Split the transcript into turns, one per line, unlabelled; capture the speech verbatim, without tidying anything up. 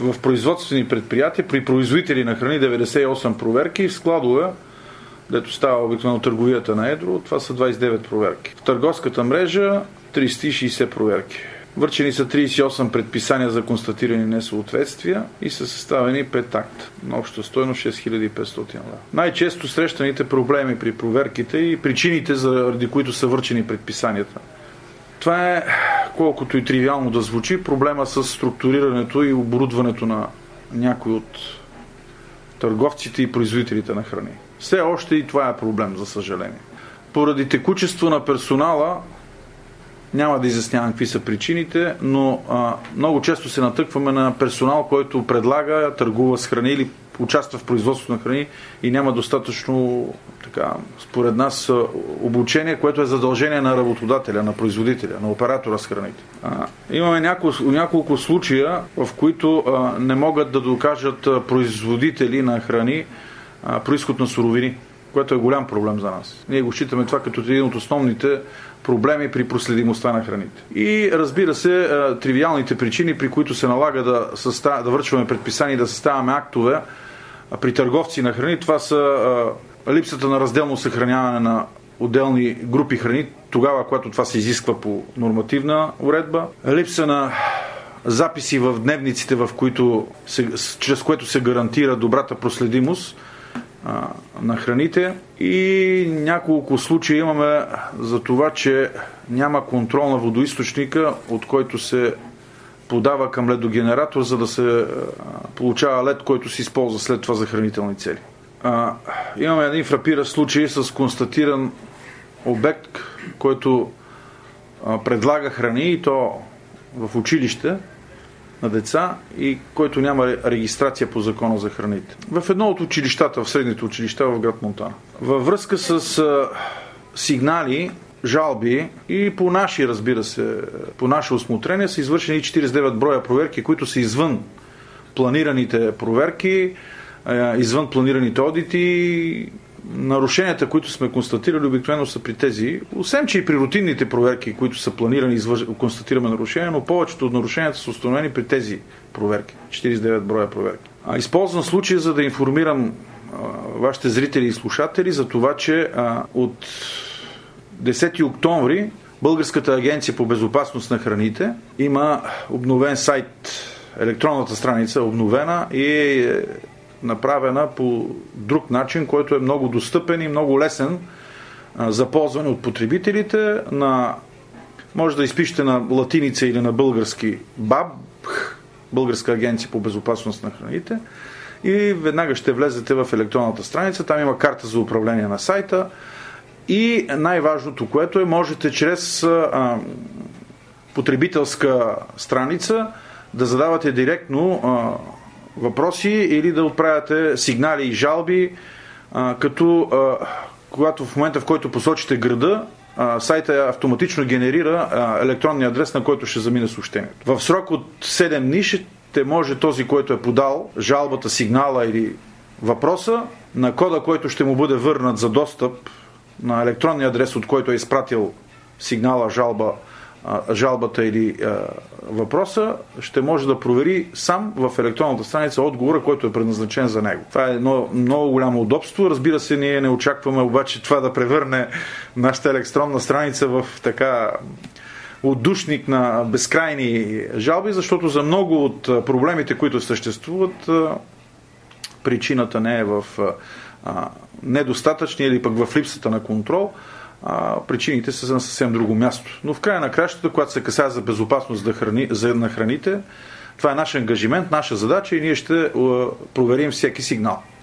в производствени предприятия, при производители на храни деветдесет и осем проверки, в складове, дето става обикновено търговията на едро, това са двадесет и девет проверки. В търговската мрежа триста и шейсет проверки. Връчени са тридесет и осем предписания за констатирани несъответствия и са съставени пет акта. На обща стойност шест хиляди и петстотин лева. Най-често срещаните проблеми при проверките и причините, заради които са връчени предписанията. Това е, колкото и тривиално да звучи, проблема с структурирането и оборудването на някои от търговците и производителите на храни. Все още и това е проблем, за съжаление. Поради текучество на персонала, няма да изяснявам какви са причините, но а, много често се натъкваме на персонал, който предлага, търгува с храни или участва в производството на храни и няма достатъчно, така, според нас, обучение, което е задължение на работодателя, на производителя, на оператора с храните. А, имаме няколко, няколко случая, в които а, не могат да докажат а, производители на храни а, произход на суровини, което е голям проблем за нас. Ние го считаме това като един от основните проблеми при проследимостта на храните. И разбира се, тривиалните причини, при които се налага да, състав... да връчваме предписания и да съставяме актове при търговци на храни, това са липсата на разделно съхраняване на отделни групи храни, тогава, когато това се изисква по нормативна уредба, липса на записи в дневниците, в които се... чрез което се гарантира добрата проследимост на храните, и няколко случаи имаме за това, че няма контрол на водоизточника, от който се подава към ледогенератор, за да се получава лед, който се използва след това за хранителни цели. А, имаме един фрапиращ случай с констатиран обект, който а, предлага храни, и то в училище на деца, и който няма регистрация по закона за храните. В едно от училищата, в средните училища в град Монтана. Във връзка с а, сигнали, жалби и по наши, разбира се, по наше усмотрение са извършени четиридесет и девет броя проверки, които са извън планираните проверки, а, извън планираните одити. Нарушенията, които сме констатирали, обикновено са при тези, освен че и при рутинните проверки, които са планирани, извър... констатираме нарушения, но повечето от нарушенията са установени при тези проверки. четиридесет и девет броя проверки. А, използвам случая, за да информирам а, вашите зрители и слушатели за това, че а, от десети октомври Българската агенция по безопасност на храните има обновен сайт, електронната страница е обновена и е направена по друг начин, който е много достъпен и много лесен а, за ползване от потребителите. На, може да изпишете на латиница или на български БАБ, Българска агенция по безопасност на храните, и веднага ще влезете в електронната страница. Там има карта за управление на сайта и най-важното, което е, можете чрез а, потребителска страница да задавате директно а, въпроси или да отправяте сигнали и жалби, а, като а, когато в момента, в който посочите града, а, сайта автоматично генерира а, електронния адрес, на който ще замине съобщението. В срок от седем дни ще може този, който е подал жалбата, сигнала или въпроса, на кода, който ще му бъде върнат за достъп на електронния адрес, от който е изпратил сигнала, жалба, жалбата или а, въпроса, ще може да провери сам в електронната страница отговора, който е предназначен за него. Това е едно много голямо удобство. Разбира се, ние не очакваме обаче това да превърне нашата електронна страница в така отдушник на безкрайни жалби, защото за много от проблемите, които съществуват, причината не е в а, недостатъчния или пък в липсата на контрол, а причините са на съвсем друго място. Но в края на кращата, когато се касае за безопасност за храни, за, на храните, това е наш ангажимент, наша задача и ние ще проверим всеки сигнал.